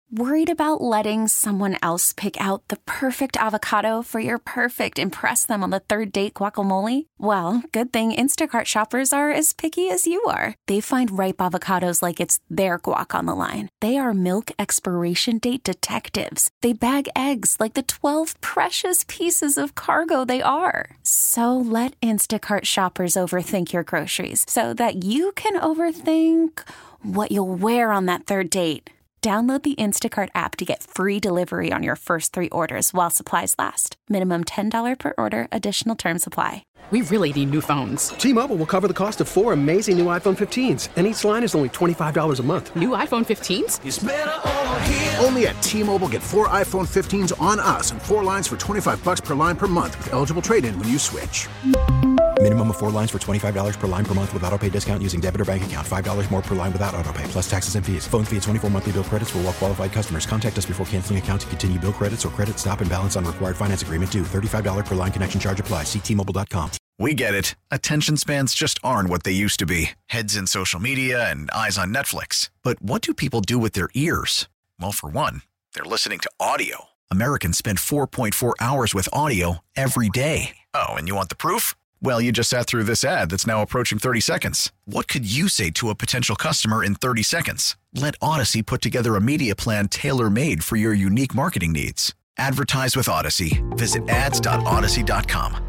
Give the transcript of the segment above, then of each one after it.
Worried about letting someone else pick out the perfect avocado for your perfect impress them on the third date guacamole? Well, good thing Instacart shoppers are as picky as you are. They find ripe avocados like it's their guac on the line. They are milk expiration date detectives. They bag eggs like the 12 precious pieces of cargo they are. So let Instacart shoppers overthink your groceries so that you can overthink what you'll wear on that third date. Download the Instacart app to get free delivery on your first 3 orders while supplies last. Minimum $10 per order. Additional terms apply. We really need new phones. T-Mobile will cover the cost of 4 amazing new iPhone 15s, and each line is only $25 a month. New iPhone 15s? It's better over here. Only at T-Mobile, get 4 iPhone 15s on us and 4 lines for $25 per line per month with eligible trade-in when you switch. Minimum of 4 lines for $25 per line per month with autopay discount using debit or bank account. $5 more per line without autopay, plus taxes and fees. Phone fee at 24 monthly bill credits for well-qualified customers. Contact us before canceling account to continue bill credits or credit stop and balance on required finance agreement due. $35 per line connection charge applies. See T-Mobile.com. We get it. Attention spans just aren't what they used to be. Heads in social media and eyes on Netflix. But what do people do with their ears? Well, for one, they're listening to audio. Americans spend 4.4 hours with audio every day. Oh, and you want the proof? Well, you just sat through this ad that's now approaching 30 seconds. What could you say to a potential customer in 30 seconds? Let Odyssey put together a media plan tailor-made for your unique marketing needs. Advertise with Odyssey. Visit ads.odyssey.com.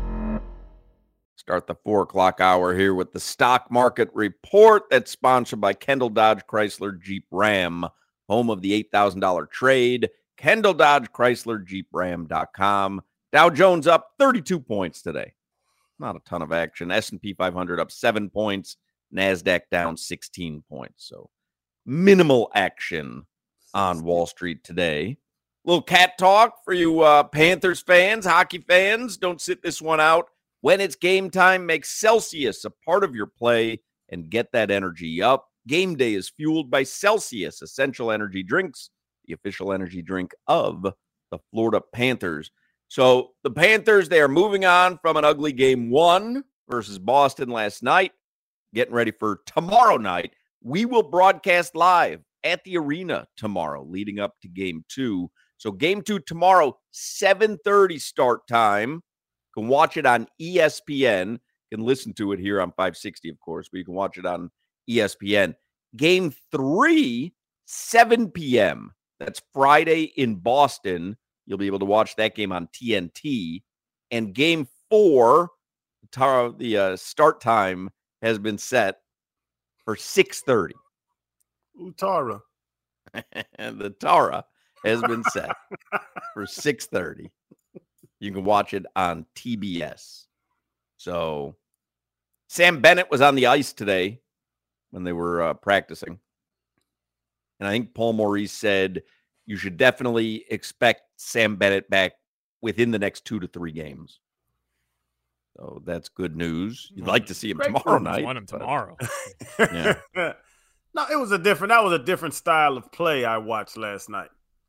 Start the 4 o'clock hour here with the stock market report that's sponsored by Kendall Dodge Chrysler Jeep Ram, home of the $8,000 trade. Kendall Dodge Chrysler Jeep Ram.com. Dow Jones up 32 points today. Not a ton of action. S&P 500 up 7 points. NASDAQ down 16 points. So minimal action on Wall Street today. Little cat talk for you Panthers fans, hockey fans. Don't sit this one out. When it's game time, make Celsius a part of your play and get that energy up. Game day is fueled by Celsius Essential Energy Drinks, the official energy drink of the Florida Panthers. So the Panthers, they are moving on from an ugly game 1 versus Boston last night, getting ready for tomorrow night. We will broadcast live at the arena tomorrow leading up to game 2. So game 2 tomorrow, 7:30 start time. You can watch it on ESPN. You can listen to it here on 560, of course, but you can watch it on ESPN. Game 3, 7 p.m. That's Friday in Boston. You'll be able to watch that game on TNT. And game 4, the start time has been set for 6:30. Tara. And the Tara has been set for 6:30. You can watch it on TBS. So Sam Bennett was on the ice today when they were practicing. And I think Paul Maurice said you should definitely expect Sam Bennett back within the next 2 to 3 games. So that's good news. You'd like to see him tomorrow night. Want him tomorrow. Yeah. No, that was a different style of play I watched last night.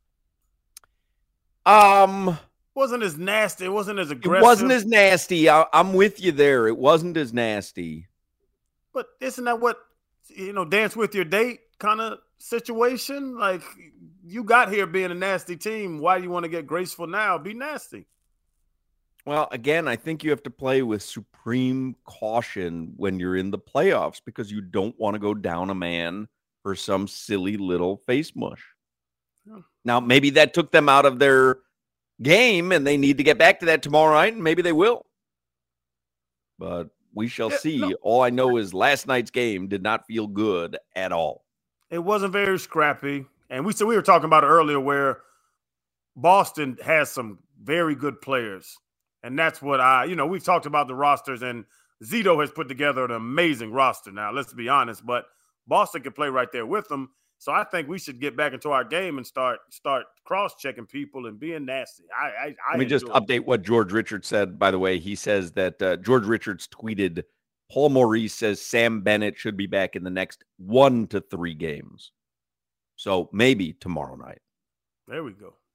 Wasn't as nasty. It wasn't as aggressive. It wasn't as nasty. I'm with you there. It wasn't as nasty. But isn't that what, dance with your date kind of situation? Like, you got here being a nasty team. Why do you want to get graceful now? Be nasty. Well, again, I think you have to play with supreme caution when you're in the playoffs because you don't want to go down a man for some silly little face mush. Yeah. Now, maybe that took them out of their game and they need to get back to that tomorrow night, and maybe they will. But we shall see. No. All I know is last night's game did not feel good at all. It wasn't very scrappy. And we were talking about it earlier where Boston has some very good players. And that's what we've talked about the rosters, and Zito has put together an amazing roster now, let's be honest. But Boston can play right there with them. So I think we should get back into our game and start cross-checking people and being nasty. Let me just update what George Richards said, by the way. He says that George Richards tweeted, Paul Maurice says Sam Bennett should be back in the next 1 to 3 games. So maybe tomorrow night. There we go.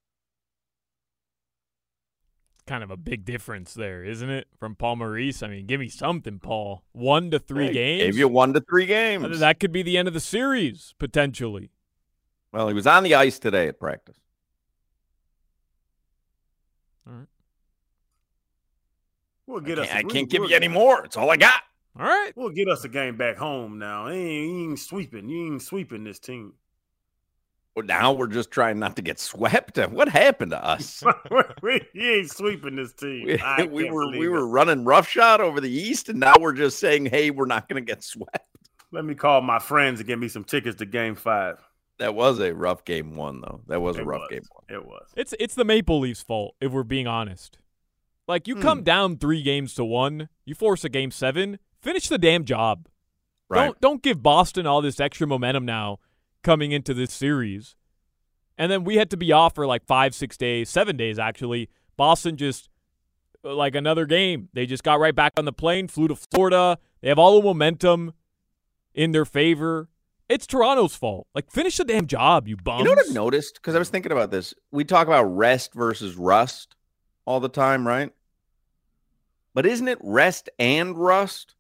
Kind of a big difference there, isn't it? From Paul Maurice. I mean, give me something, Paul. 1 to 3 games. Gave you 1 to 3 games. That could be the end of the series, potentially. Well, he was on the ice today at practice. All right. We'll get I can't give you any more. It's all I got. All right. We'll get us a game back home now. You ain't sweeping this team. Well, now we're just trying not to get swept. What happened to us? You ain't sweeping this team. we were running roughshod over the East, and now we're just saying, hey, we're not going to get swept. Let me call my friends and get me some tickets to Game 5. That was a rough game one, though. That was a rough game one. It was. It's the Maple Leafs' fault, if we're being honest. Like, you come down 3-1, you force a Game 7, finish the damn job. Right. Don't give Boston all this extra momentum now coming into this series. And then we had to be off for like 5-6 days, 7 days actually. Boston just, like another game. They just got right back on the plane, flew to Florida. They have all the momentum in their favor. It's Toronto's fault. Like, finish the damn job, you bums. You know what I've noticed? Because I was thinking about this. We talk about rest versus rust all the time, right? But isn't it rest and rust?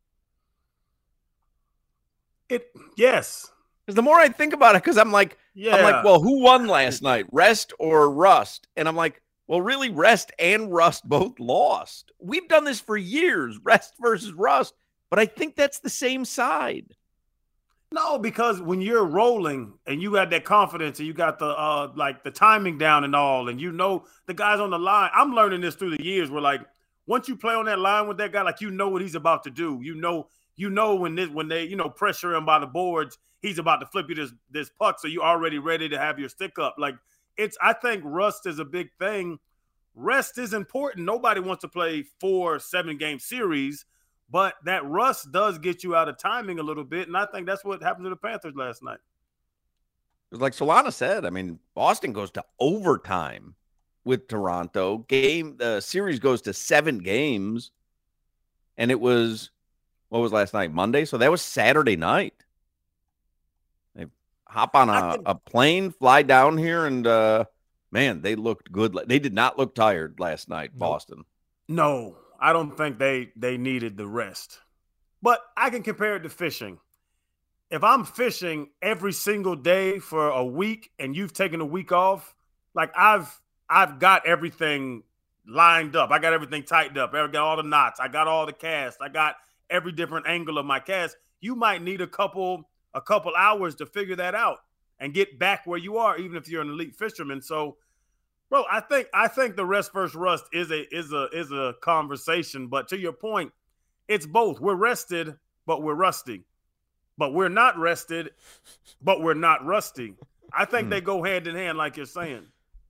Yes. Because the more I think about it, because I'm like, well, who won last night, rest or rust? And I'm like, well, really, rest and rust both lost. We've done this for years, rest versus rust. But I think that's the same side. No, because when you're rolling and you got that confidence and you got the the timing down and all, and you know the guys on the line. I'm learning this through the years. Where like once you play on that line with that guy, like you know what he's about to do. You know when they pressure him by the boards, he's about to flip you this puck, so you're already ready to have your stick up. Like I think rust is a big thing. Rest is important. Nobody wants to play 4-7 game series. But that rust does get you out of timing a little bit, and I think that's what happened to the Panthers last night. Like Solana said, I mean, Boston goes to overtime with Toronto. The series goes to 7 games, and it was, what was last night? Monday? So that was Saturday night. They hop on a plane, fly down here, and, man, they looked good. They did not look tired last night, Boston. No. I don't think they needed the rest. But I can compare it to fishing. If I'm fishing every single day for a week and you've taken a week off, like I've got everything lined up. I got everything tightened up. I got all the knots. I got all the casts. I got every different angle of my cast. You might need a couple hours to figure that out and get back where you are, even if you're an elite fisherman. So bro, I think the rest versus rust is a conversation, but to your point, it's both. We're rested, but we're rusty. But we're not rested, but we're not rusty. I think they go hand in hand, like you're saying.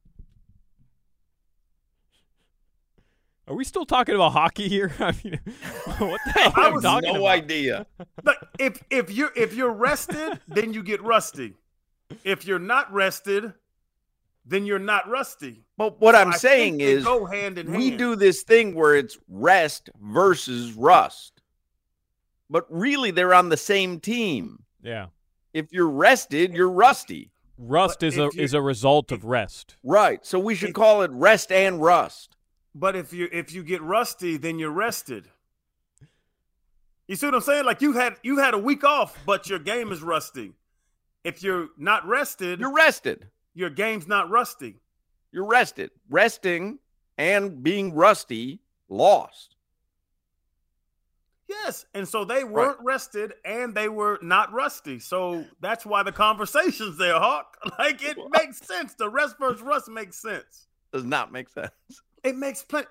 Are we still talking about hockey here? I mean, what the hell am I talking about? No idea. But if you're rested, then you get rusty. If you're not rested, then you're not rusty. But what I'm saying is go hand in hand. We do this thing where it's rest versus rust. But really, they're on the same team. Yeah. If you're rested, you're rusty. Rust is a result of rest. Right. So we should call it rest and rust. But if you get rusty, then you're rested. You see what I'm saying? Like you had a week off, but your game is rusty. If you're not rested, you're rested. Your game's not rusty. You're rested. Resting and being rusty lost. Yes, and so they weren't rested and they were not rusty. So that's why the conversation's there, Hawk. Like it makes sense. The rest versus rust makes sense. Does not make sense. It makes plenty.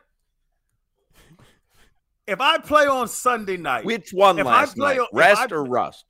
If I play on Sunday night, which one last night? Rest or rust?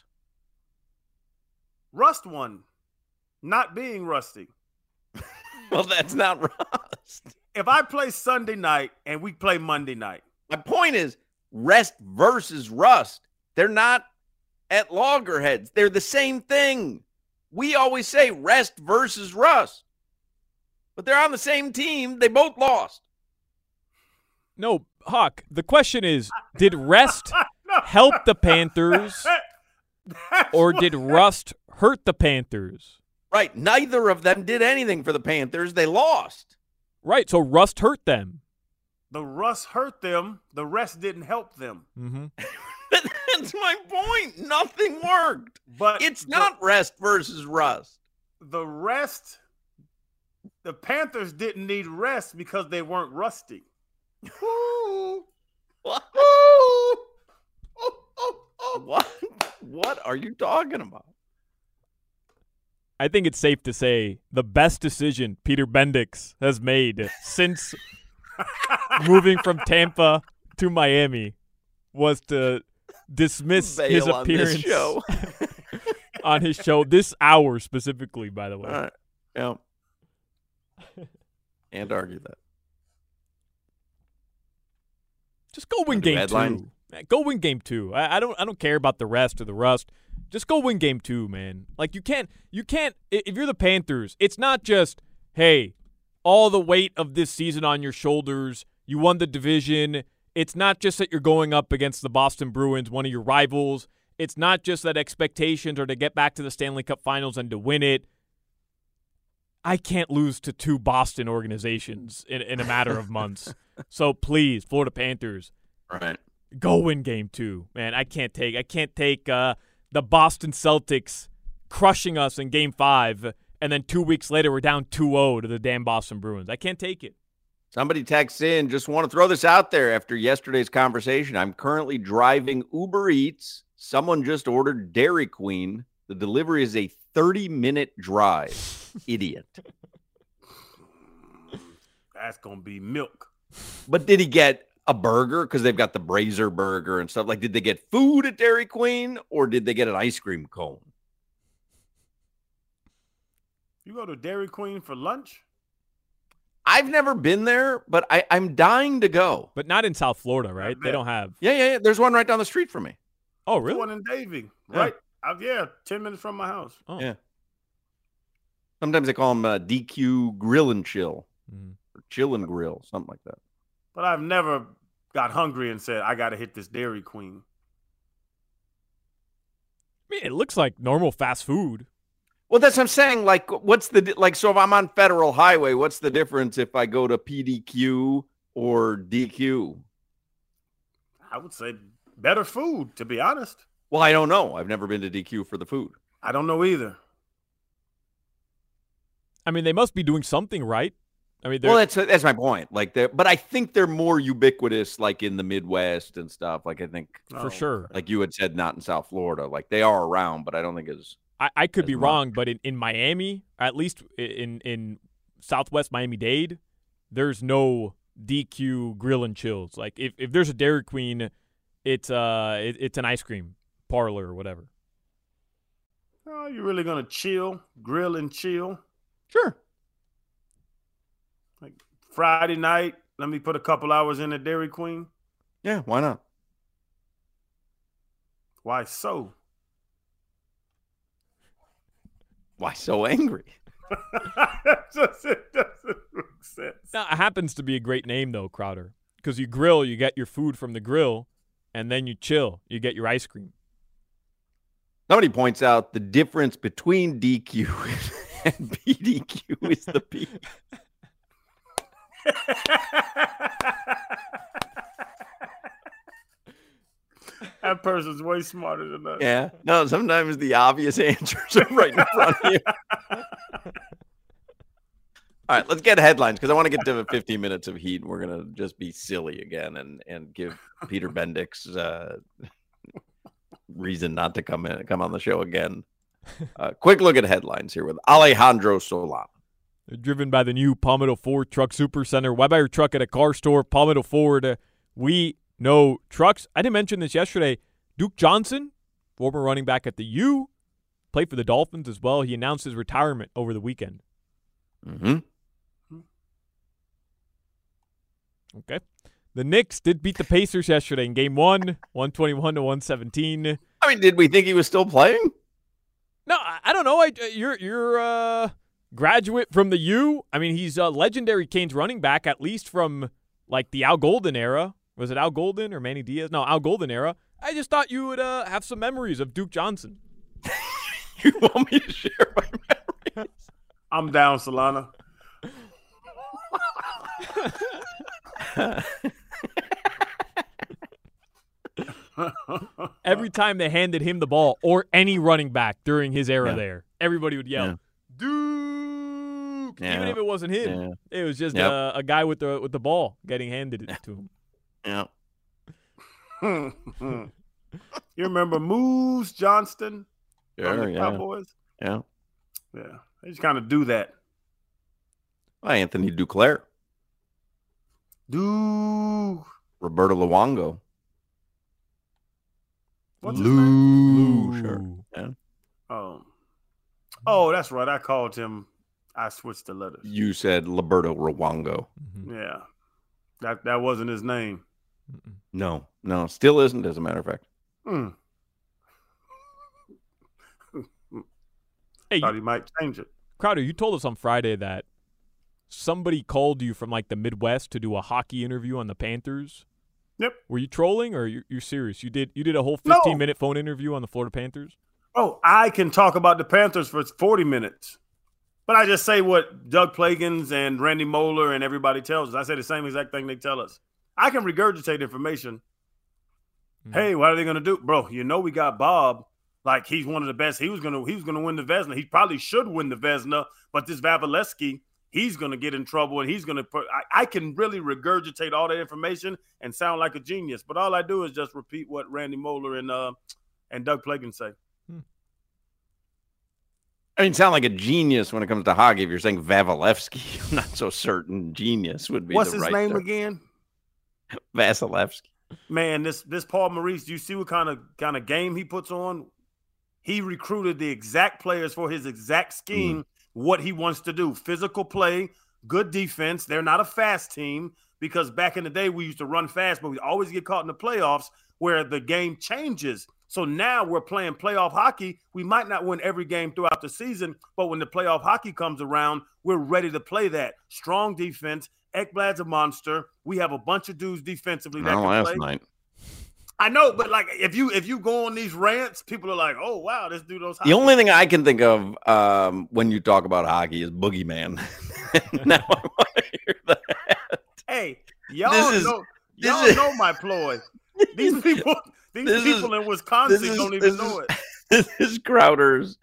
Rust won. Not being rusty. Well, that's not rust. If I play Sunday night and we play Monday night. My point is rest versus rust. They're not at loggerheads. They're the same thing. We always say rest versus rust. But they're on the same team. They both lost. No, Hawk, the question is, did rest help the Panthers or did rust hurt the Panthers? Right. Neither of them did anything for the Panthers. They lost. Right. So rust hurt them. The rust hurt them. The rest didn't help them. Mm-hmm. That's my point. Nothing worked. But it's not rest versus rust. the rest, the Panthers didn't need rest because they weren't rusty. What are you talking about? I think it's safe to say the best decision Peter Bendix has made since moving from Tampa to Miami was to dismiss his appearance on his show this hour specifically, by the way. All right. Yeah. And argue that. Just go win game 2. Go win game 2. I don't care about the rest or the rust. Just go win game 2, man. Like you can't if you're the Panthers, it's not just, hey, all the weight of this season on your shoulders. You won the division. It's not just that you're going up against the Boston Bruins, one of your rivals. It's not just that expectations are to get back to the Stanley Cup Finals and to win it. I can't lose to 2 Boston organizations in a matter of months. So please, Florida Panthers, right, go win game 2, man. I can't take the Boston Celtics crushing us in game 5, and then 2 weeks later we're down 2-0 to the damn Boston Bruins. I can't take it. Somebody texts in, just want to throw this out there after yesterday's conversation. I'm currently driving Uber Eats. Someone just ordered Dairy Queen. The delivery is a 30-minute drive. Idiot. That's going to be milk. But did he get a burger? Because they've got the Brazier burger and stuff. Like, did they get food at Dairy Queen or did they get an ice cream cone? You go to Dairy Queen for lunch? I've never been there, but I'm dying to go. But not in South Florida, right? They don't have. Yeah. There's one right down the street from me. Oh, really? One in Davie, right? Yeah, 10 minutes from my house. Oh. Yeah. Sometimes they call them DQ Grill and Chill. Or Chill and Grill, something like that. But I've never got hungry and said, I got to hit this Dairy Queen. I mean, it looks like normal fast food. Well, that's what I'm saying. Like, what's the, like, so if I'm on Federal Highway, what's the difference if I go to PDQ or DQ? I would say better food, to be honest. Well, I don't know. I've never been to DQ for the food. I don't know either. I mean, they must be doing something right. I mean, well, that's my point. Like, but I think they're more ubiquitous, like in the Midwest and stuff. Like, I think for sure, like you had said, not in South Florida. Like, they are around, but I don't think it's. I could be wrong, but in Miami, at least in Southwest Miami-Dade, there's no DQ Grill and Chills. Like, if there's a Dairy Queen, it's an ice cream parlor or whatever. Oh, you're really gonna chill, grill and chill? Sure. Like Friday night, let me put a couple hours in at Dairy Queen. Yeah, why not? Why so? Why so angry? It doesn't make sense. Now, it happens to be a great name, though, Crowder. Because you grill, you get your food from the grill, and then you chill, you get your ice cream. Somebody points out the difference between DQ and PDQ is the P. That person's way smarter than us. Yeah. No, sometimes the obvious answers are right in front of you. All right, let's get headlines because I want to get to 15 minutes of heat. And we're going to just be silly again and give Peter Bendix reason not to come on the show again. Quick look at headlines here with Alejandro Solana. They're driven by the new Palmetto Ford Truck Supercenter. Why buy your truck at a car store? Palmetto Ford. We know trucks. I didn't mention this yesterday. Duke Johnson, former running back at the U, played for the Dolphins as well. He announced his retirement over the weekend. Mm-hmm. Okay. The Knicks did beat the Pacers yesterday in Game 1, 121-117. I mean, did we think he was still playing? No, I don't know. You're a graduate from the U. I mean, he's a legendary Canes running back, at least from like the Al Golden era. Was it Al Golden or Manny Diaz? No, Al Golden era. I just thought you would have some memories of Duke Johnson. You want me to share my memories? I'm down, Solana. Every time they handed him the ball or any running back during his era there, everybody would yell, Duke! fluke, even if it wasn't him. It was just a guy with the ball getting handed it to him. Yeah. You remember Moose Johnston from the Yeah. Cowboys? Yeah. Yeah. They just kind of do that. Anthony Duclair. Roberto Luongo. What's his name? Lou. Sure. Yeah. Oh, that's right. I called him. I switched the letters. You said Roberto Luongo. Yeah. That wasn't his name. No, still isn't, as a matter of fact. Hey, thought he might change it. Crowder, you told us on Friday that somebody called you from like the Midwest to do a hockey interview on the Panthers. Yep. Were you trolling or you're serious? You did a whole 15-minute phone interview on the Florida Panthers? Oh, I can talk about the Panthers for 40 minutes. But I just say what Doug Plagans and Randy Moeller and everybody tells us. I say the same exact thing they tell us. I can regurgitate information. Hey, what are they going to do? Bro, we got Bob. Like, he's one of the best. He was gonna win the Vezina. He probably should win the Vezina. But this Vasilevsky, he's going to get in trouble, and he's going to put – I can really regurgitate all that information and sound like a genius. But all I do is just repeat what Randy Moeller and Doug Plagans say. I mean, sound like a genius when it comes to hockey. If you're saying Vasilevsky, I'm not so certain genius would be What's the his right name term. again? Vasilevsky. Man, this Paul Maurice, do you see what kind of game he puts on? He recruited the exact players for his exact scheme, what he wants to do. Physical play, good defense. They're not a fast team because back in the day we used to run fast, but we always get caught in the playoffs where the game changes. So now we're playing playoff hockey. We might not win every game throughout the season, but when the playoff hockey comes around, we're ready to play that. Strong defense. Ekblad's a monster. We have a bunch of dudes defensively that can play. Night. I know, but like if you go on these rants, people are like, "Oh wow, this dude knows hockey." The only thing I can think of when you talk about hockey is Boogeyman. Now I want to hear that. Hey, y'all know my ploy. These people in Wisconsin don't even know it. This is Crowder's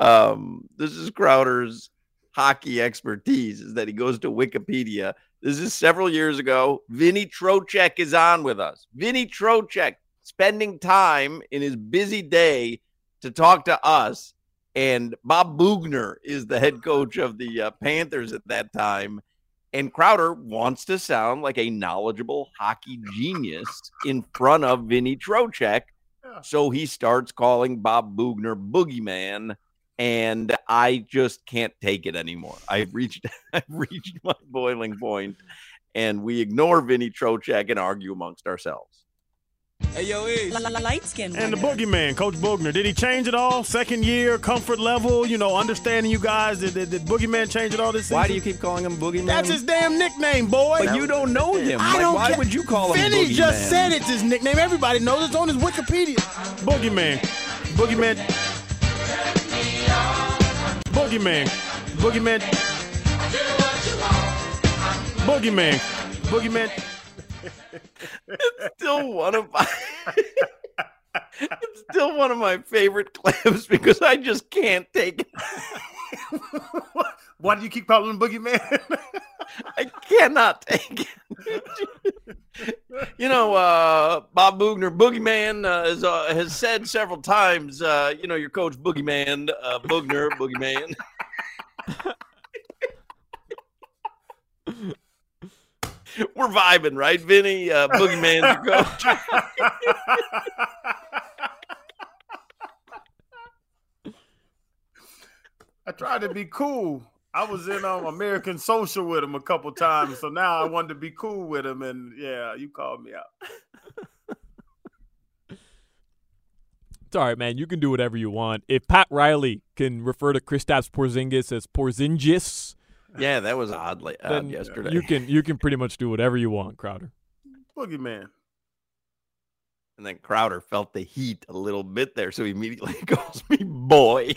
hockey expertise is that he goes to Wikipedia. This is several years ago. Vinny Trocheck is on with us. Vinny Trocheck spending time in his busy day to talk to us. And Bob Boughner is the head coach of the Panthers at that time. And Crowder wants to sound like a knowledgeable hockey genius in front of Vinny Trocheck. Yeah. So he starts calling Bob Boughner Boogeyman. And I just can't take it anymore. I've reached my boiling point, and we ignore Vinny Trocheck and argue amongst ourselves. Hey, yo, light skin. And the Boogeyman, Coach Boughner, did he change it all? Second year, comfort level, understanding you guys. Did Boogeyman change it all this season? Why do you keep calling him Boogeyman? That's his damn nickname, boy. But you don't know him. Why would you call him Boogeyman? Vinny just said it's his nickname. Everybody knows it's on his Wikipedia. Boogeyman. It's still one of my favorite clips because I just can't take it. Why do you keep calling him Boogeyman? I cannot take it. Bob Boughner, Boogeyman, has said several times, your coach Boogeyman, Boughner, Boogeyman. We're vibing, right, Vinny? Boogeyman's your coach. I tried to be cool. I was in American Social with him a couple times, so now I wanted to be cool with him, and yeah, you called me out. It's all right, man. You can do whatever you want. If Pat Riley can refer to Kristaps Porzingis as Porzingis, yeah, that was odd yesterday. You can pretty much do whatever you want, Crowder. Boogeyman. And then Crowder felt the heat a little bit there, so he immediately calls me boy.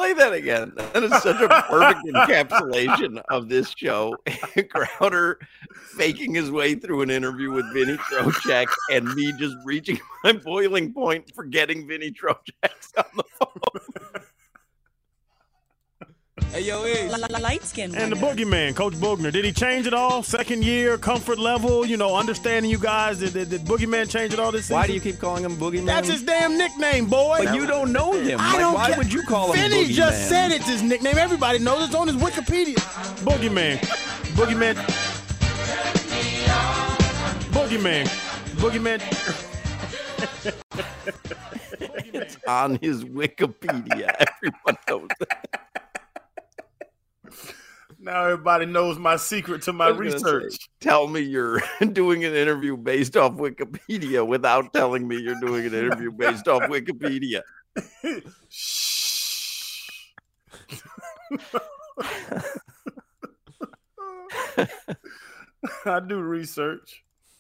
Play that again. That is such a perfect encapsulation of this show. Crowder faking his way through an interview with Vinny Trocheck and me just reaching my boiling point for getting Vinny Trocheck on the phone. Hey, yo, light skin. And the boogeyman, Coach Bogner, did he change it all? Second year, comfort level, understanding you guys. Did boogeyman change it all this season? Why do you keep calling him Boogeyman? That's his damn nickname, boy. But you don't know him. Why would you call him Vinny Boogeyman? just said it's his nickname. Everybody knows it's on his Wikipedia. Boogeyman. Boogeyman. Boogeyman. Boogeyman. It's on his Wikipedia. Everyone knows that. Now everybody knows my secret to my research. Tell me you're doing an interview based off Wikipedia without telling me you're doing an interview based off Wikipedia. Shh. I do research.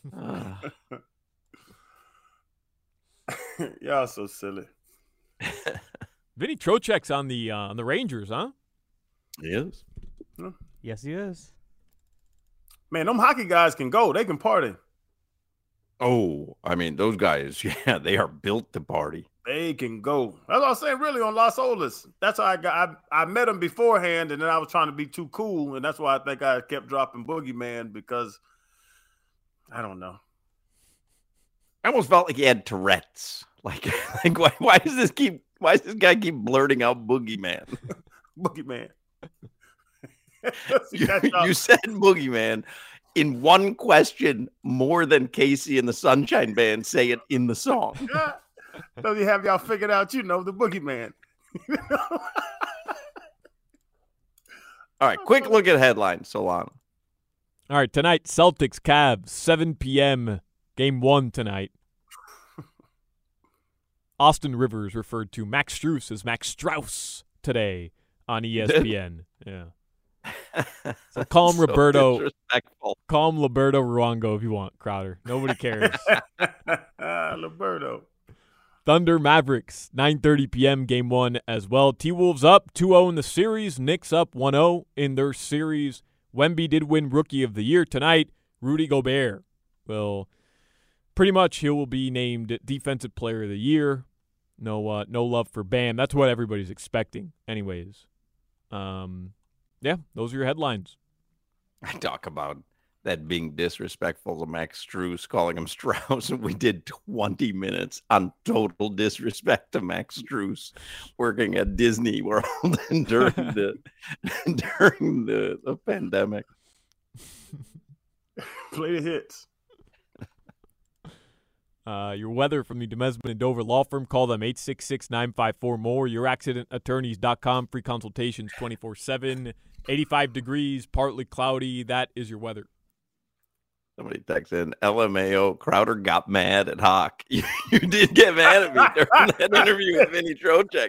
Y'all so silly. Vinny Trocheck's on the Rangers, huh? He is. Yes, he is. Man, them hockey guys can go. They can party. Oh, I mean, those guys, yeah, they are built to party. They can go. That's what I was saying, really, on Las Olas. That's how I met him beforehand, and then I was trying to be too cool, and that's why I think I kept dropping Boogeyman, because I don't know. I almost felt like he had Tourette's. Like why does this guy keep blurting out Boogeyman? Boogeyman. You said Boogeyman in one question more than Casey and the Sunshine Band say it in the song. Does he have y'all figured out, the Boogeyman? All right, quick look at headlines, Solana. All right, tonight, Celtics, Cavs, 7 p.m., game 1 tonight. Austin Rivers referred to Max Strus as Max Strauss today on ESPN. Yeah. So call him Roberto Ruongo if you want, Crowder. Nobody cares. Roberto. Thunder Mavericks, 9:30 p.m. game 1 as well. T-Wolves up 2-0 in the series. Knicks up 1-0 in their series. Wemby did win Rookie of the Year tonight. Rudy Gobert will pretty much he will be named Defensive Player of the Year. No love for Bam. That's what everybody's expecting anyways. Yeah, those are your headlines. I talk about that being disrespectful to Max Strus, calling him Strauss, and we did 20 minutes on total disrespect to Max Strus working at Disney World during the pandemic. Play the hits. Your weather from the Demesman and Dover Law Firm. Call them 866-954-MORE. YourAccidentAttorneys.com. Free consultations 24/7. 85 degrees, partly cloudy. That is your weather. Somebody texted in, LMAO, Crowder got mad at Hawk. You did get mad at me during that interview with Vinny Trocheck.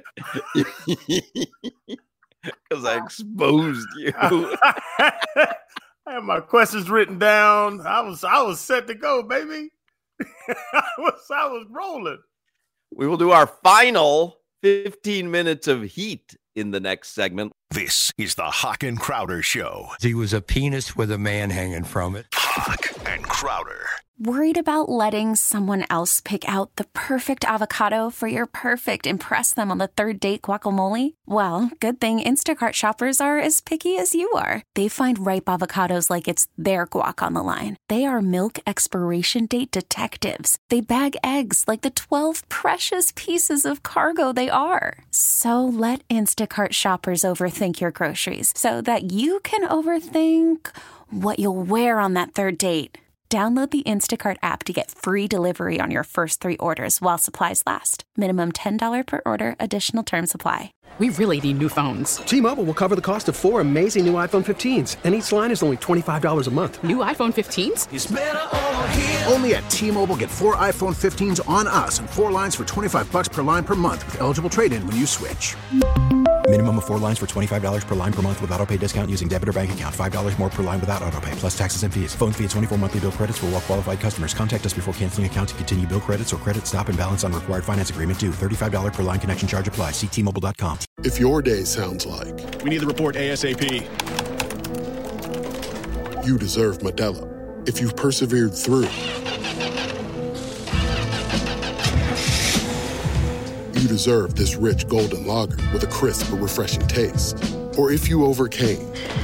Because I exposed you. I had my questions written down. I was set to go, baby. I was rolling. We will do our final 15 minutes of heat in the next segment. This is the Hawk and Crowder Show. He was a penis with a man hanging from it. Hawk and Crowder. Worried about letting someone else pick out the perfect avocado for your perfect impress them on the third date guacamole? Well, good thing Instacart shoppers are as picky as you are. They find ripe avocados like it's their guac on the line. They are milk expiration date detectives. They bag eggs like the 12 precious pieces of cargo they are. So let Instacart shoppers overthink your groceries so that you can overthink what you'll wear on that third date. Download the Instacart app to get free delivery on your first 3 orders while supplies last. Minimum $10 per order. Additional terms apply. We really need new phones. T-Mobile will cover the cost of 4 amazing new iPhone 15s, and each line is only $25 a month. New iPhone 15s? It's better over here. Only at T-Mobile, get 4 iPhone 15s on us and 4 lines for $25 per line per month with eligible trade-in when you switch. Minimum of 4 lines for $25 per line per month with auto pay discount using debit or bank account. $5 more per line without auto pay, plus taxes and fees. Phone fee at 24 monthly bill credits for well qualified customers. Contact us before canceling account to continue bill credits or credit stop and balance on required finance agreement due. $35 per line connection charge applies. See T-Mobile.com. If your day sounds like we need the report ASAP, you deserve Modelo. If you've persevered through, you deserve this rich golden lager with a crisp but refreshing taste. Or if you overcame.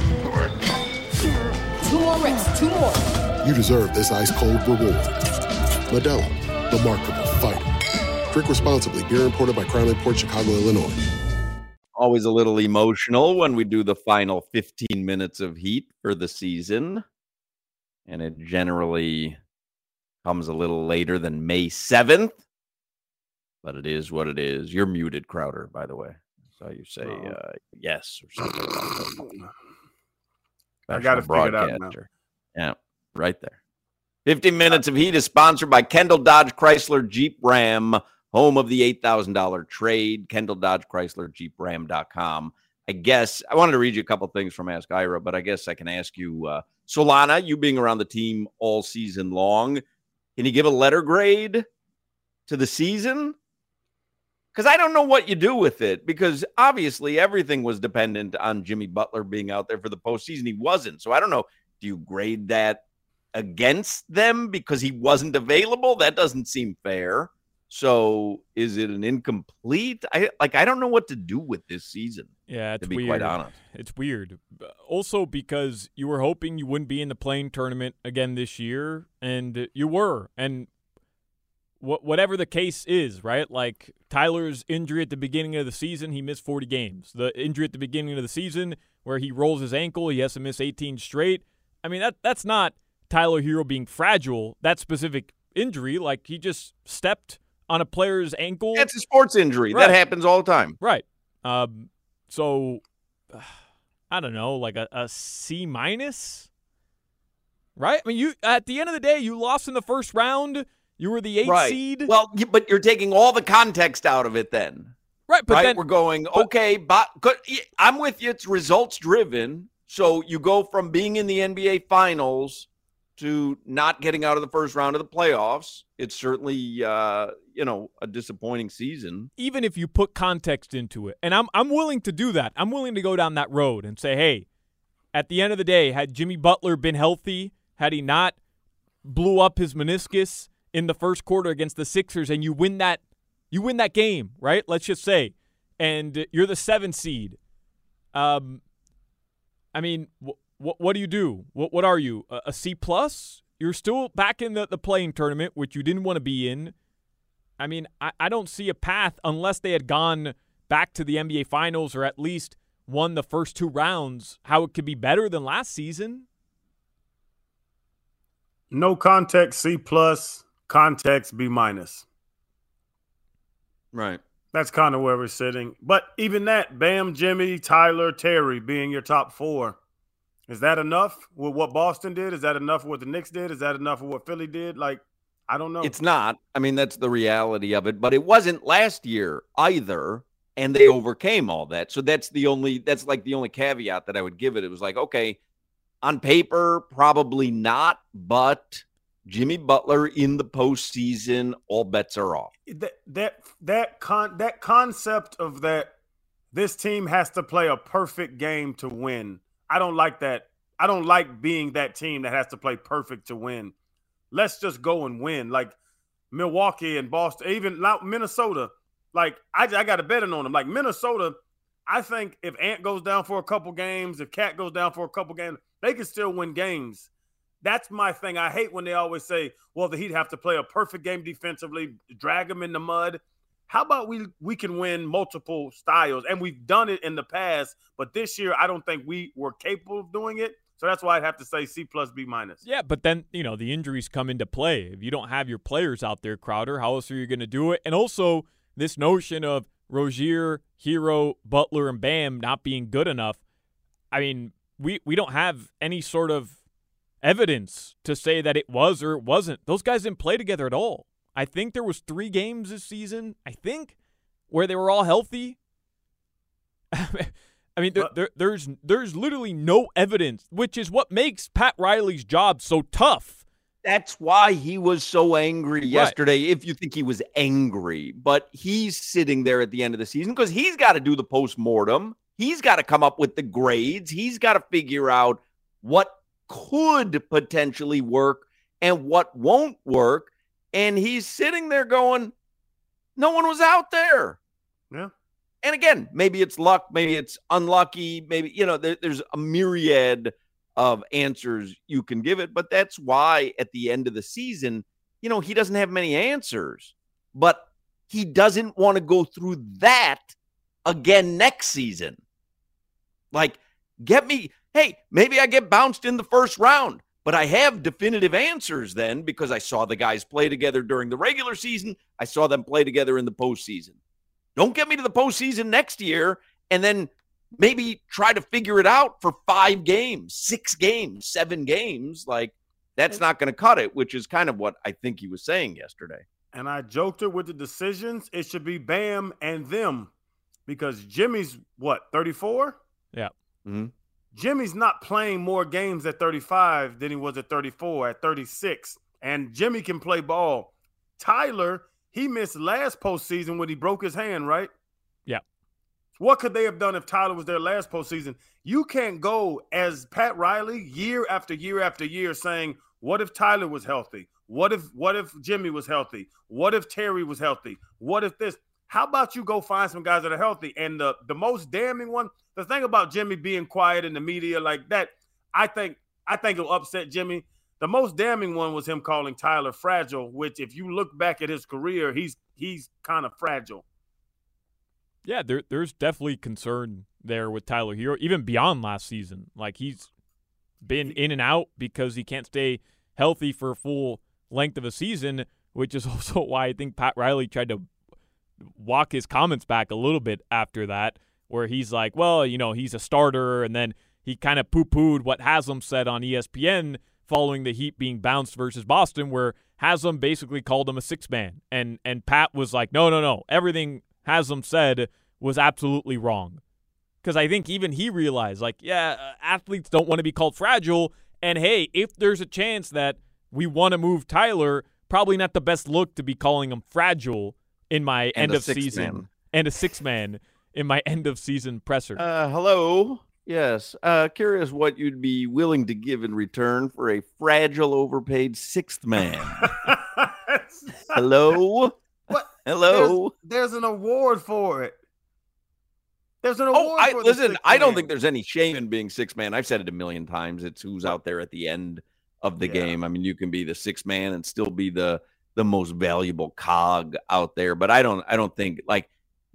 2 more reps, 2 more. You deserve this ice-cold reward. Modelo, the Markable Fighter. Drink responsibly. Beer imported by Crown Imports, Chicago, Illinois. Always a little emotional when we do the final 15 minutes of Heat for the season. And it generally comes a little later than May 7th. But it is what it is. You're muted, Crowder, by the way. So you say yes or something. I got to figure it out now. Yeah, right there. 15 Minutes of Heat is sponsored by Kendall Dodge Chrysler Jeep Ram, home of the $8,000 trade. Kendall Dodge Chrysler Jeep Ram.com. I guess I wanted to read you a couple things from Ask Ira, but I guess I can ask you, Solana, you being around the team all season long, can you give a letter grade to the season? Because I don't know what you do with it, because obviously everything was dependent on Jimmy Butler being out there for the postseason. He wasn't. So I don't know. Do you grade that against them because he wasn't available? That doesn't seem fair. So is it an incomplete? I don't know what to do with this season. Yeah, it's to be weird. Quite honest. It's weird. Also because you were hoping you wouldn't be in the play-in tournament again this year, and you were. And whatever the case is, right? Like Tyler's injury at the beginning of the season, he missed 40 games. The injury at the beginning of the season where he rolls his ankle, he has to miss 18 straight. I mean, that's not Tyler Hero being fragile. That specific injury, like he just stepped on a player's ankle. It's a sports injury. Right. That happens all the time. Right. So, I don't know, like a C-? Right? I mean, you at the end of the day, you lost in the first round. You were the 8th seed. Well, but you're taking all the context out of it then. Right, but then we're going, okay, but I'm with you. It's results driven. So you go from being in the NBA Finals to not getting out of the first round of the playoffs. It's certainly, a disappointing season. Even if you put context into it, and I'm willing to do that. I'm willing to go down that road and say, hey, at the end of the day, had Jimmy Butler been healthy, had he not blew up his meniscus in the first quarter against the Sixers, and you win that game, right? Let's just say, and you're the 7th seed. I mean, what do you do? What are you? A C+? You're still back in the playing tournament, which you didn't want to be in. I mean, I don't see a path unless they had gone back to the NBA Finals or at least won the first 2 rounds, how it could be better than last season. No context, C+, context, B-. Right. That's kind of where we're sitting. But even that, Bam, Jimmy, Tyler, Terry being your top 4, is that enough with what Boston did? Is that enough with what the Knicks did? Is that enough with what Philly did? Like, I don't know. It's not. I mean, that's the reality of it. But it wasn't last year either, and they overcame all that. So that's the only caveat that I would give it. It was like, okay, on paper, probably not, but Jimmy Butler in the postseason, all bets are off. That concept of that this team has to play a perfect game to win. I don't like that. I don't like being that team that has to play perfect to win. Let's just go and win. Like Milwaukee and Boston, even Minnesota. Like I got a betting on them. Like Minnesota, I think if Ant goes down for a couple games, if Cat goes down for a couple games, they can still win games. That's my thing. I hate when they always say, well, the Heat have to play a perfect game defensively, drag them in the mud. How about we can win multiple styles? And we've done it in the past, but this year I don't think we were capable of doing it. So that's why I'd have to say C+, B-. Yeah, but then, the injuries come into play. If you don't have your players out there, Crowder, how else are you going to do it? And also this notion of Rozier, Hero, Butler, and Bam not being good enough. I mean, we don't have any sort of evidence to say that it was or it wasn't. Those guys didn't play together at all. I think there was 3 games this season, where they were all healthy. I mean, there's literally no evidence, which is what makes Pat Riley's job so tough. That's why he was so angry yesterday, if you think he was angry. But he's sitting there at the end of the season because he's got to do the postmortem. He's got to come up with the grades. He's got to figure out what could potentially work and what won't work. And he's sitting there going, no one was out there. Yeah. And again, maybe it's luck, maybe it's unlucky, maybe, there's a myriad of answers you can give it. But that's why at the end of the season, he doesn't have many answers. But he doesn't want to go through that again next season. Like, maybe I get bounced in the first round, but I have definitive answers then because I saw the guys play together during the regular season. I saw them play together in the postseason. Don't get me to the postseason next year and then maybe try to figure it out for 5 games, 6 games, 7 games. Like, that's not going to cut it, which is kind of what I think he was saying yesterday. And I joked it with the decisions. It should be Bam and them because Jimmy's, 34? Yeah. Mm-hmm. Jimmy's not playing more games at 35 than he was at 34, at 36. And Jimmy can play ball. Tyler, he missed last postseason when he broke his hand, right? Yeah. What could they have done if Tyler was there last postseason? You can't go as Pat Riley year after year after year saying, what if Tyler was healthy? What if Jimmy was healthy? What if Terry was healthy? What if this? How about you go find some guys that are healthy? And the most damning one, the thing about Jimmy being quiet in the media like that, I think it'll upset Jimmy. The most damning one was him calling Tyler fragile, which if you look back at his career, he's kind of fragile. Yeah, there's definitely concern there with Tyler Hero, even beyond last season. Like, he's been in and out because he can't stay healthy for a full length of a season, which is also why I think Pat Riley tried to walk his comments back a little bit after that, where he's like, well, he's a starter, and then he kind of poo-pooed what Haslam said on ESPN following the Heat being bounced versus Boston, where Haslam basically called him a 6-man, and Pat was like, no, everything Haslam said was absolutely wrong. Because I think even he realized, athletes don't want to be called fragile, and hey, if there's a chance that we want to move Tyler, probably not the best look to be calling him fragile in my end of season and a 6-man in my end of season presser. Hello. Yes. Curious what you'd be willing to give in return for a fragile, overpaid 6th man. Hello. What? Hello. There's an award for it. There's an award for it. Listen, I don't think there's any shame in being 6-man. I've said it a million times. It's who's out there at the end of the game. I mean, you can be the 6-man and still be the most valuable cog out there. But I don't think like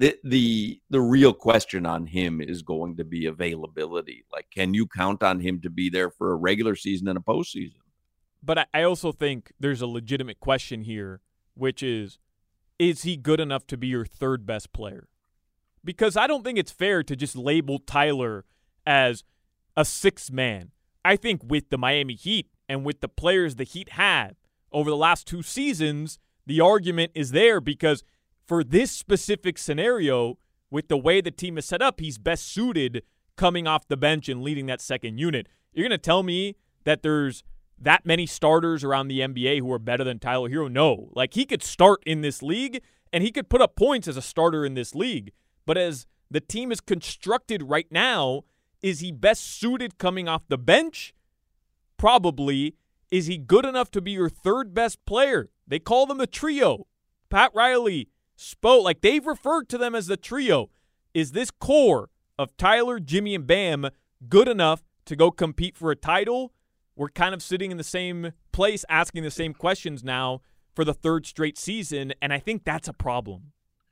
the real question on him is going to be availability. Like, can you count on him to be there for a regular season and a postseason? But I also think there's a legitimate question here, which is he good enough to be your 3rd best player? Because I don't think it's fair to just label Tyler as a 6th man. I think with the Miami Heat and with the players the Heat had over the last 2 seasons, the argument is there because for this specific scenario, with the way the team is set up, he's best suited coming off the bench and leading that second unit. You're going to tell me that there's that many starters around the NBA who are better than Tyler Hero? No. Like, he could start in this league, and he could put up points as a starter in this league. But as the team is constructed right now, is he best suited coming off the bench? Probably. Is he good enough to be your 3rd best player? They call them the trio. Pat Riley spoke, like they've referred to them as the trio. Is this core of Tyler, Jimmy, and Bam good enough to go compete for a title? We're kind of sitting in the same place asking the same questions now for the 3rd straight season, and I think that's a problem.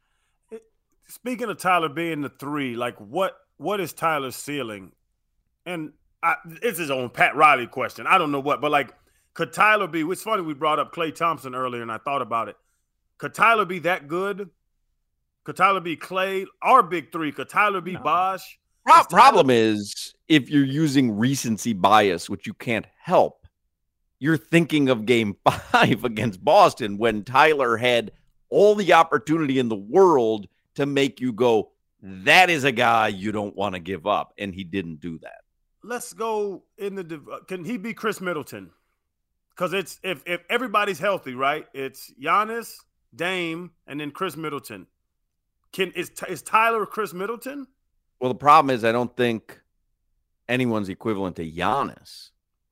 Speaking of Tyler being the 3, like what is Tyler's ceiling? And it's his own Pat Riley question. I don't know what, but like, could Tyler be – it's funny we brought up Klay Thompson earlier, and I thought about it. Could Tyler be that good? Could Tyler be Klay? Our big 3. Could Tyler be Bosh? Problem is, if you're using recency bias, which you can't help, you're thinking of Game 5 against Boston when Tyler had all the opportunity in the world to make you go, that is a guy you don't want to give up, and he didn't do that. Let's go in the can he be Chris Middleton? Because it's if everybody's healthy, right? It's Giannis, Dame, and then Chris Middleton. Is Tyler Chris Middleton? Well, the problem is I don't think anyone's equivalent to Giannis.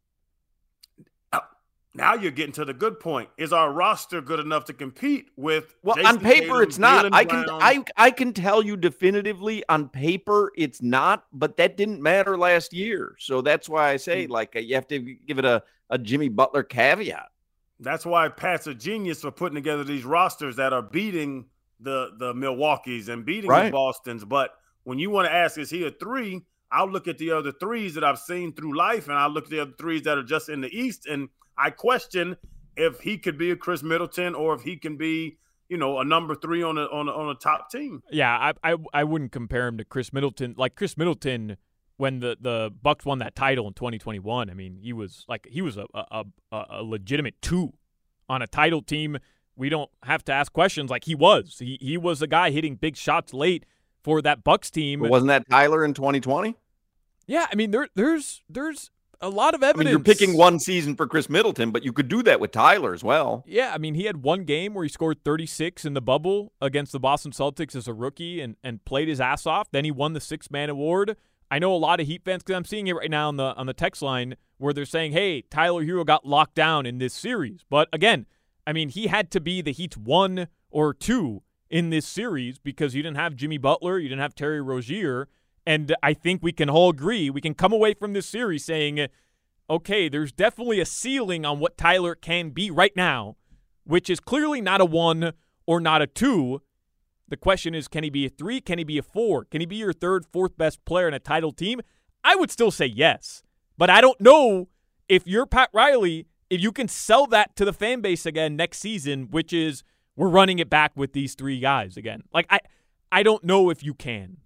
Now you're getting to the good point. Is our roster good enough to compete with? Well, Jason on paper, Tatum, it's not. Jaylen I can tell you definitively on paper it's not, but that didn't matter last year. So that's why I say you have to give it a Jimmy Butler caveat. That's why Pat's a genius for putting together these rosters that are beating the Milwaukees and beating the Bostons. But when you want to ask, is he a 3? I'll look at the other 3s that I've seen through life, and I'll look at the other 3s that are just in the East, and I question if he could be a Chris Middleton or if he can be, a number 3 on a top team. Yeah, I wouldn't compare him to Chris Middleton. Like Chris Middleton, when the Bucks won that title in 2021, I mean, he was a legitimate 2 on a title team. We don't have to ask questions like he was. He was a guy hitting big shots late for that Bucks team. But wasn't that Tyler in 2020? Yeah, I mean, there's a lot of evidence. I mean, you're picking one season for Chris Middleton, but you could do that with Tyler as well. Yeah, I mean, he had one game where he scored 36 in the bubble against the Boston Celtics as a rookie and played his ass off. Then he won the 6-man award. I know a lot of Heat fans, because I'm seeing it right now on the text line, where they're saying, hey, Tyler Hero got locked down in this series. But again, I mean, he had to be the Heat's 1 or 2 in this series because you didn't have Jimmy Butler, you didn't have Terry Rozier. And I think we can all agree, we can come away from this series saying, okay, there's definitely a ceiling on what Tyler can be right now, which is clearly not a 1 or not a 2. The question is, can he be a 3? Can he be a 4? Can he be your 3rd, 4th best player in a title team? I would still say yes. But I don't know if you're Pat Riley, if you can sell that to the fan base again next season, which is we're running it back with these 3 guys again. Like, I don't know if you can.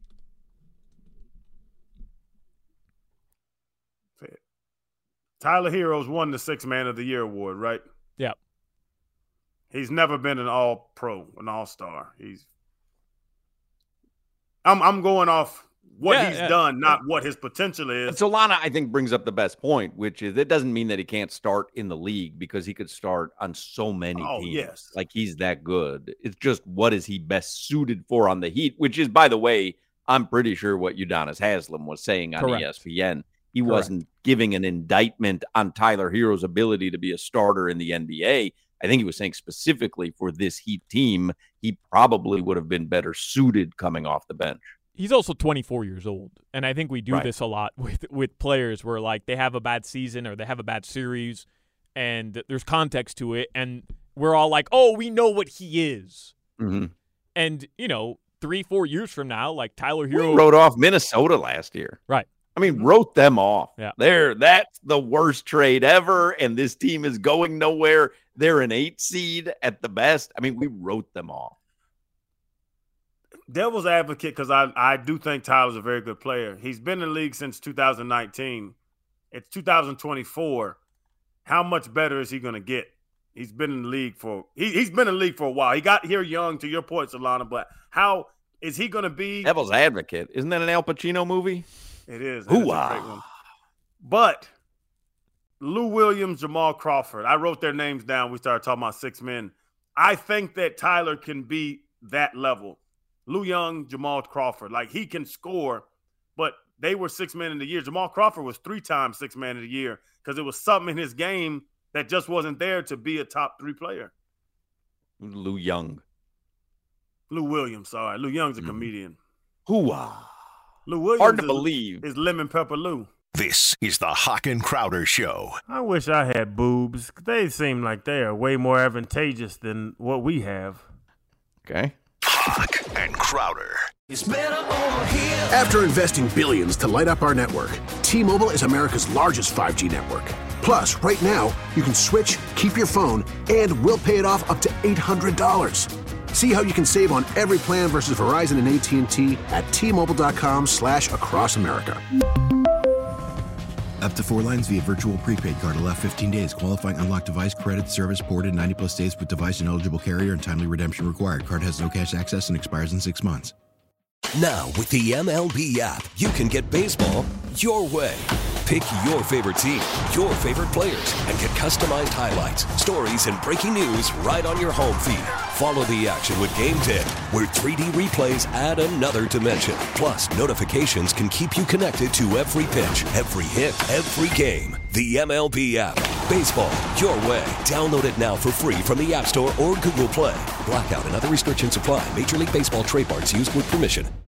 Tyler Hero's won the 6-man of the year award, right? Yeah. He's never been an all-pro, an all-star. I'm going off what he's done, not what his potential is. Solana, I think, brings up the best point, which is it doesn't mean that he can't start in the league because he could start on so many teams. Yes. Like, he's that good. It's just what is he best suited for on the Heat, which is, by the way, I'm pretty sure what Udonis Haslem was saying on ESPN. He wasn't giving an indictment on Tyler Hero's ability to be a starter in the NBA. I think he was saying specifically for this Heat team, he probably would have been better suited coming off the bench. He's also 24 years old, and I think we do this a lot with players where, like, they have a bad season or they have a bad series, and there's context to it, and we're all like, oh, we know what he is. Mm-hmm. And, 3-4 years from now, like Tyler Hero. We wrote off Minnesota last year. Right. I mean, wrote them off. Yeah. That's the worst trade ever, and this team is going nowhere. They're an 8 seed at the best. I mean, we wrote them off. Devil's advocate, because I do think Tyler's a very good player. He's been in the league since 2019. It's 2024. How much better is he going to get? He's been in the league he's been in the league for a while. He got here young, to your point, Solana, but how is he going to be? Devil's advocate. Isn't that an Al Pacino movie? It is. It's a great one. But Lou Williams, Jamal Crawford, I wrote their names down. We started talking about 6 men. I think that Tyler can be that level. Lou Young, Jamal Crawford, like, he can score, but they were 6 men in the year. Jamal Crawford was 3 times 6 man of the year because it was something in his game that just wasn't there to be a top 3 player. Lou Williams, sorry. Lou Young's a comedian. Hoo-ah. Lou Williams hard to believe is Lemon Pepper Lou. This is the Hawk and Crowder Show. I wish I had boobs. They seem like they are way more advantageous than what we have. Okay. Hawk and Crowder. It's better over here. After investing billions to light up our network, T-Mobile is America's largest 5G network. Plus, right now, you can switch, keep your phone, and we'll pay it off up to $800. See how you can save on every plan versus Verizon and AT&T at T-Mobile.com/across America. Up to 4 lines via virtual prepaid card. Allow 15 days. Qualifying unlocked device credit. Service ported 90+ states with device and eligible carrier and timely redemption required. Card has no cash access and expires in 6 months. Now, with the MLB app, you can get baseball your way. Pick your favorite team, your favorite players, and get customized highlights, stories, and breaking news right on your home feed. Follow the action with Game Day, where 3D replays add another dimension. Plus, notifications can keep you connected to every pitch, every hit, every game. The MLB app. Baseball your way. Download it now for free from the App Store or Google Play. Blackout and other restrictions apply. Major League Baseball trademarks used with permission.